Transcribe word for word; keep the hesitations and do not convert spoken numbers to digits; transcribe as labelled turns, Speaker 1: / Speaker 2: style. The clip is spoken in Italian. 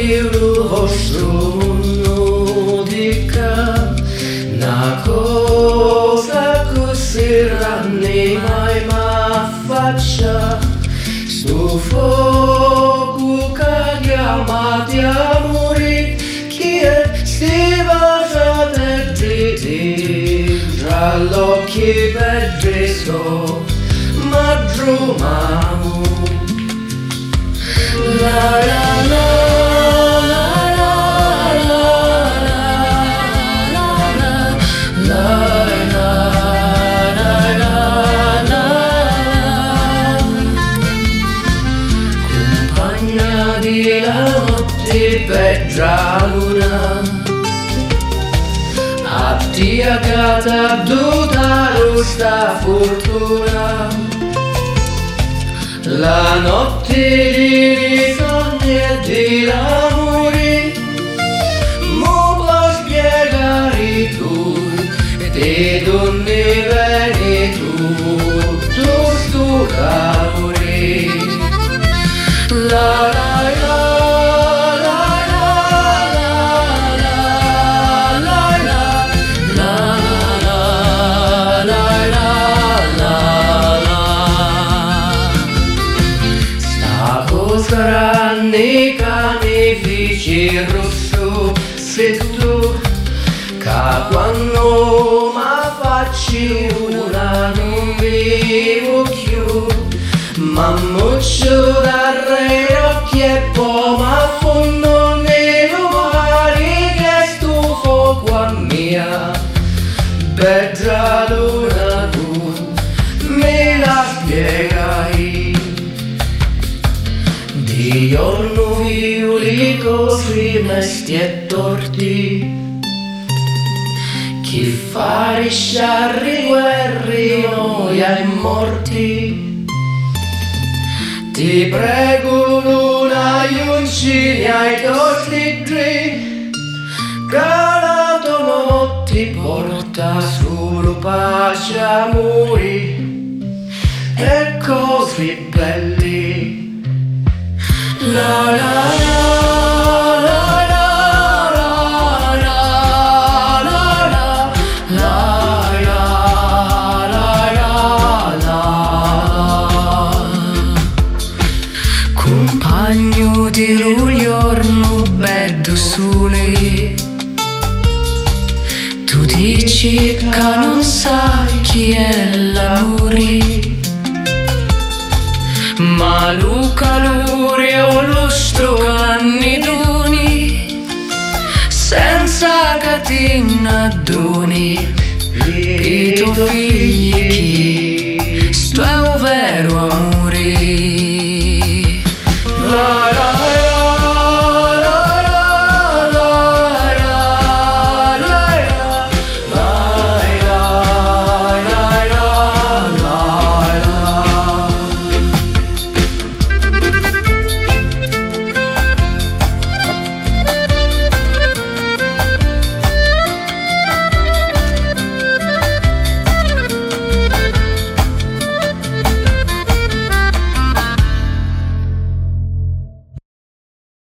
Speaker 1: viu vostro mondo dica una cosa così ranni mai ma faccia sto fuoco che chiamati amori chi è stiva già te ti tra l'occhi per Gesù ma drumamo la la la di la notte per la luna abdiacata tutta questa fortuna la notte di sogni e di l'amore mo puoi spiegare tu e donne veni tu tu sto calore la la saranno canifici rosso se tu che quando mi facci una non vivo più ma muccio dal occhi e poi mi affondo nel mare che stufo qua mia bella luna tu me la spiegai di giorno viuli così mesti e torti chi fa risciarri guerri noia e morti ti prego luna aiuncini ai torti tre che la tua notte porta solo pace amori e così belli la la la la la la la la la la compagno di un giorno bello sole tu dici che non sai chi è l'amore ma lo calore o lo strocannidoni senza catena doni i tuoi figli